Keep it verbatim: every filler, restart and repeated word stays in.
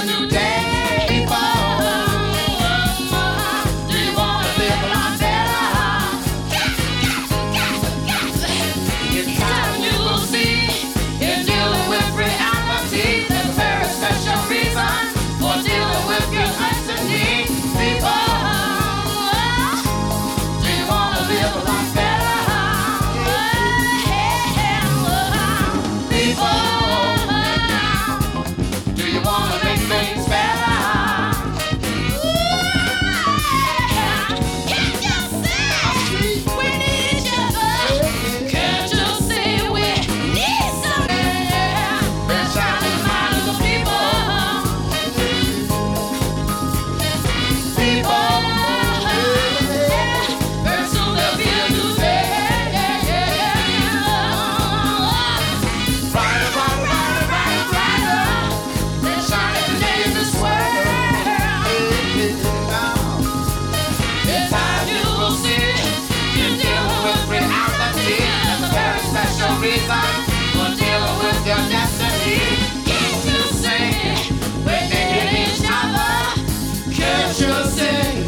new day. People, do you wanna live a lot better? It's time you will see. In dealing with reality, there's a very special reason for dealing with your wants and needs. People, do you wanna live a lot better? People, do you wanna make things better? Can't you see we need each other? Can't you see we need some? Let's shine the light of the people. People, very soon there'll be a new day. Brighter, brighter, brighter, brighter, brighter. Let's shine every day in this world. In time you will see, you're dealing with reality. There's a very special reason for dealing with your destiny. Can't you see we need each other? Can't you see